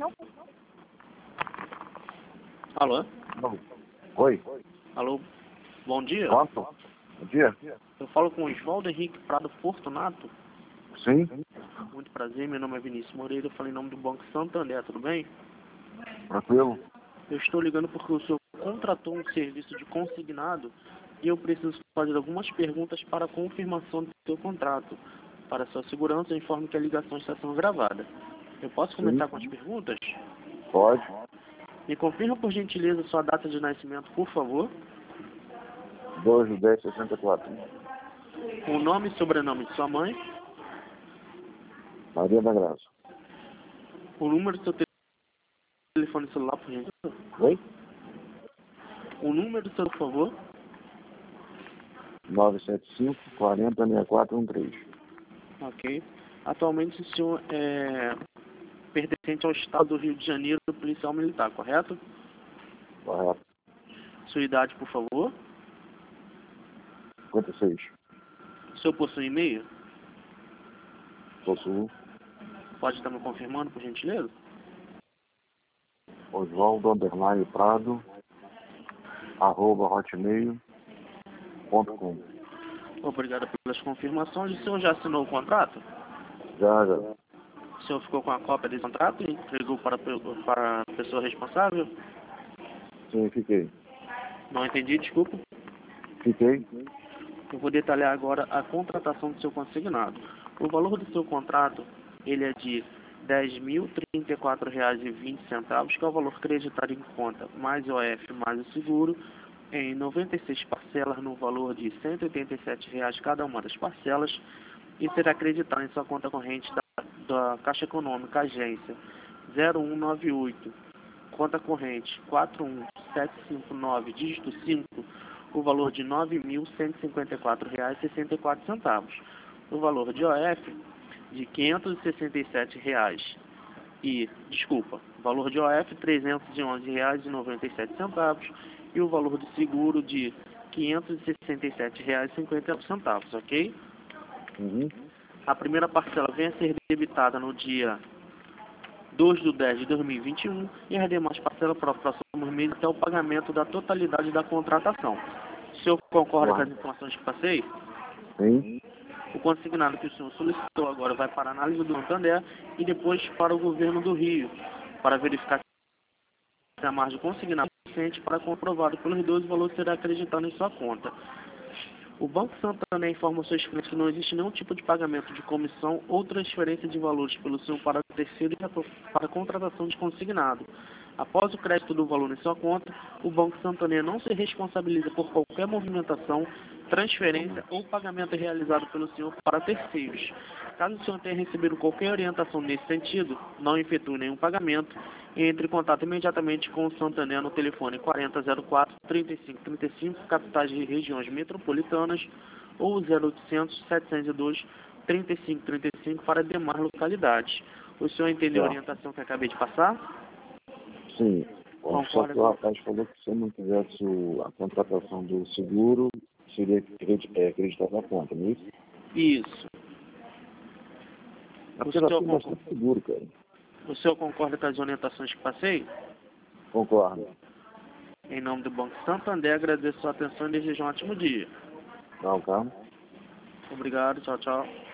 Alô? Oi. Alô? Bom dia. Pronto? Bom dia. Eu falo com o Oswaldo Henrique Prado Fortunato. Sim. Muito prazer, meu nome é Vinícius Moreira, eu falo em nome do Banco Santander, tudo bem? Tranquilo? Eu estou ligando porque o senhor contratou um serviço de consignado e eu preciso fazer algumas perguntas para a confirmação do seu contrato. Para sua segurança, eu informo que a ligação está sendo gravada. Eu posso começar com as perguntas? Pode. Me confirma, por gentileza, sua data de nascimento, por favor. 2/10/64. O nome e sobrenome de sua mãe. Maria da Graça. O número do seu telefone celular, por gentileza. Oi? O número do seu, por favor. 975-40-6413. Ok. Atualmente o senhor é pertencente ao estado do Rio de Janeiro, policial militar, correto? Correto. Sua idade, por favor. 56. O senhor possui e-mail? Possuo. Pode estar me confirmando, por gentileza? Oswaldo_Prado @hotmail.com. Obrigado pelas confirmações. O senhor já assinou o contrato? Já. O senhor ficou com a cópia desse contrato e entregou para a pessoa responsável? Sim, fiquei. Não entendi, desculpa. Fiquei. Eu vou detalhar agora a contratação do seu consignado. O valor do seu contrato, ele é de R$ 10.034,20, que é o valor creditado em conta, mais o OF, mais o seguro, em 96 parcelas no valor de R$ 187 cada uma das parcelas, e será acreditado em sua conta corrente da Caixa Econômica, agência 0198, conta corrente 41759, dígito 5, o valor de R$ 9.154,64. O valor de OF de R$ 567 e, valor de OF R$ 311,97 e o valor do seguro de R$ 567,50, ok? Uhum. A primeira parcela vem a ser debitada no dia 2/10/2021 e as demais parcelas para os próximos meses até o pagamento da totalidade da contratação. O senhor concorda com as informações que passei? Sim. O consignado que o senhor solicitou agora vai para a análise do Santander e depois para o governo do Rio, para verificar se a margem consignada é suficiente para comprovado pelos dois, o valor será acreditado em sua conta. O Banco Santander informa aos seus clientes que não existe nenhum tipo de pagamento de comissão ou transferência de valores pelo senhor para terceiro e para a contratação de consignado. Após o crédito do valor em sua conta, o Banco Santander não se responsabiliza por qualquer movimentação, transferência ou pagamento realizado pelo senhor para terceiros. Caso o senhor tenha recebido qualquer orientação nesse sentido, não efetue nenhum pagamento e entre em contato imediatamente com o Santander no telefone 4004-3535, capitais de regiões metropolitanas, ou 0800-702-3535 para demais localidades. O senhor entendeu a orientação que acabei de passar? Sim. Só Concorda que o rapaz falou que se eu não tivesse a contratação do seguro, seria acreditado na conta, não é isso? Isso. É porque já tem bastante seguro, cara. O senhor concorda com as orientações que passei? Concordo. Em nome do Banco Santander, agradeço a sua atenção e desejo um ótimo dia. Não, calma. Obrigado, tchau, tchau.